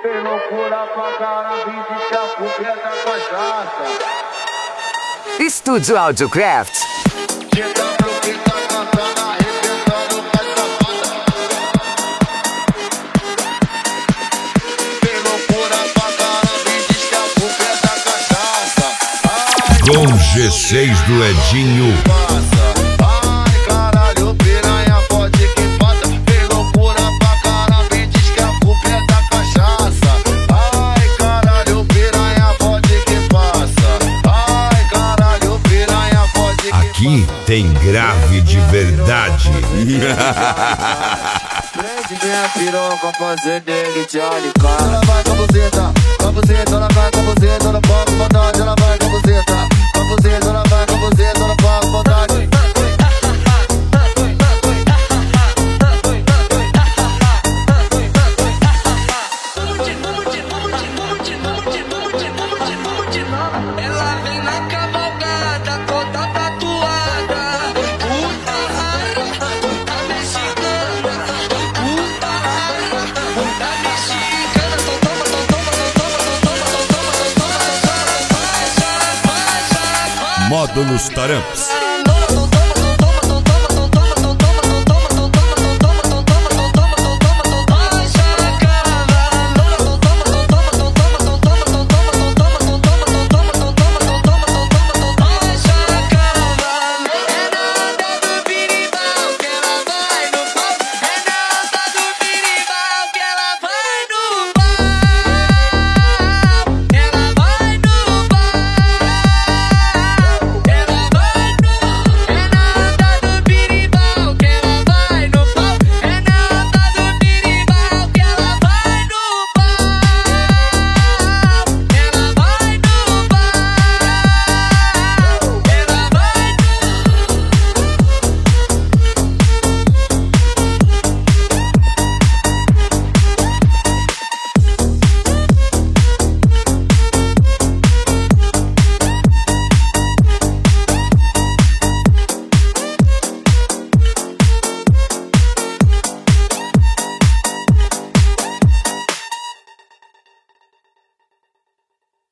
Tem loucura pra caramba e diz que a culpa é da cachaça. Estúdio Audiocraft. Chega pro que tá cantando, arrebentando com as sapatas. Tem loucura pra caramba e diz que a culpa é da cachaça. Ai, Com G6 do Edinho. ai, caralho, piranha, pode que passa. Tem loucura pra caramba e diz que a culpa é da cachaça. Ai, caralho, piranha, pode que passa. Ai, caralho, piranha, pode que Aqui tem grave de verdade. prende minha piroca, fazer dele de alicar. Ela vai com a buzeta, ela vai com a buzeta, ela paga vontade. Ela vai com a buzeta, ela vai com a buzeta, ela paga vontade. Ela vem na cavalgada, toda tatuada. Puta mexicana, puta mexicana. Módulos Taramps.